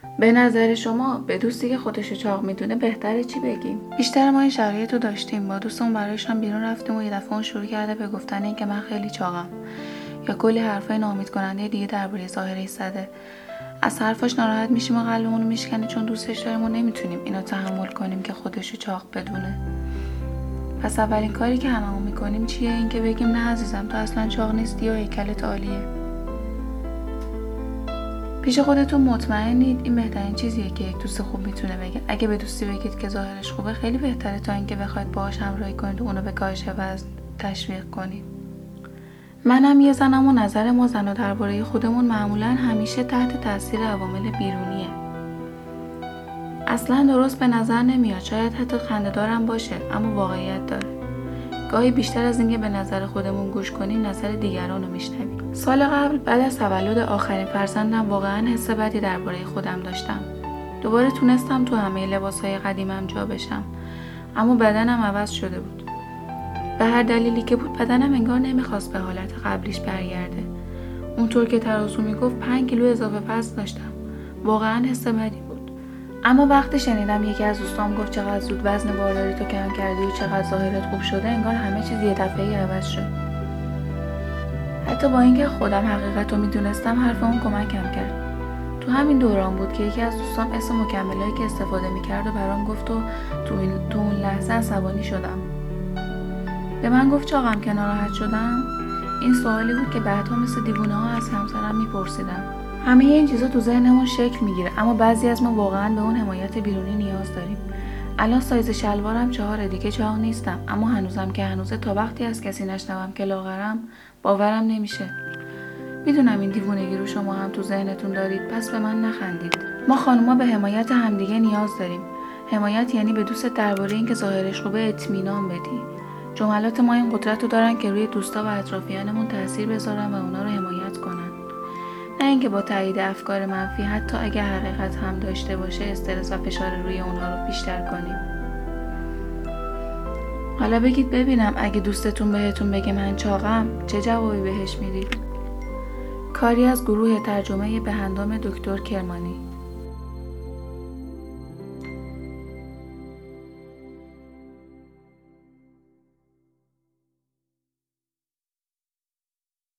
به نظر شما به دوستی که خودشو چاق میدونه بهتره چی بگیم؟ بیشتر ما این شرایط رو داشتیم. با دوستمون برایشان بیرون رفتیم و یه دفعه اون شروع کرده به گفتن این که من خیلی چاقم، یا کلی حرفای ناامید کننده دیگه درباره ظاهرش زده. از حرفاش ناراحت میشیم و قلبمون رو میشکنه، چون دوستش داریم و نمیتونیم اینو تحمل کنیم که خودشو چاق بدونه. پس اولین کاری که هممون میکنیم چیه؟ این که بگیم نه عزیزم، تو اصلا چاق نیستی و هیکلت عالیه. پیش خودتون مطمئنید این بهترین چیزیه که یک دوست خوب میتونه بگه. اگه به دوستی بگید که ظاهرش خوبه خیلی بهتره تا اینکه بخواید باهاش همراهی کنید و اونو به کاهش وزن تشویق کنید. منم یه زنم و نظر ما زنا درباره خودمون معمولا همیشه تحت تاثیر عوامل بیرونیه. اصلا درست به نظر نمیاد، شاید حتی خنده‌دارم باشه، اما واقعیت داره. گاهی بیشتر از اینکه به نظر خودمون گوش کنیم نظر دیگران رو میشنویم. سال قبل بعد از تولد آخرین فرزندم واقعا حس بدی درباره خودم داشتم. دوباره تونستم تو همه لباسهای قدیمم جا بشم، اما بدنم عوض شده بود. به هر دلیلی که بود بدنم انگار نمیخواست به حالت قبلیش برگرده. اونطور که ترازو میگفت 5 کیلو اضافه وزن داشتم. واقعا حس بدی بود. اما وقتی شنیدم یکی از دوستام گفت چقدر زود وزن بارداری تو کم کردی و چقدر ظاهرت خوب شده، انگار همه چیز یه دفعه‌ای عوض شد. حتی با اینکه خودم حقیقت رو میدونستم حرف اون کمکم کرد. تو همین دوران بود که یکی از دوستام اسم مکملایی که استفاده میکرد و برام گفت و تو اون لحظه عصبانی شدم. به من گفت چاقم که ناراحت شدم؟ این سوالی بود که بعدها مثل دیوونه ها از همسرم میپرسیدم. همه این چیزا تو ذهنمون شکل میگیره، اما بعضی از ما واقعا به اون حمایت بیرونی نیاز داریم. الان سایز شلوارم 4 دیگه چاق نیستم، اما هنوزم که هنوزه تا وقتی از کسی نشنوم که لاغرم باورم نمیشه. میدونم این دیوونگی رو شما هم تو ذهنتون دارید، پس به من نخندید. ما خانوما به حمایت همدیگه نیاز داریم. حمایت یعنی به دوست درباره اینکه ظاهرش خوبه اطمینان بدی. جملات ما این قدرت رو دارن که روی دوستا و اطرافیانمون تاثیر بذارن و اونا رو حمایت کنن. نه اینکه با تایید افکار منفی، حتی اگه حقیقت هم داشته باشه، استرس و فشار روی اونها رو بیشتر کنیم. حالا بگید ببینم، اگه دوستتون بهتون بگه من چاقم، چه جوابی بهش میدید؟ کاری از گروه ترجمه بهندام دکتر کرمانی.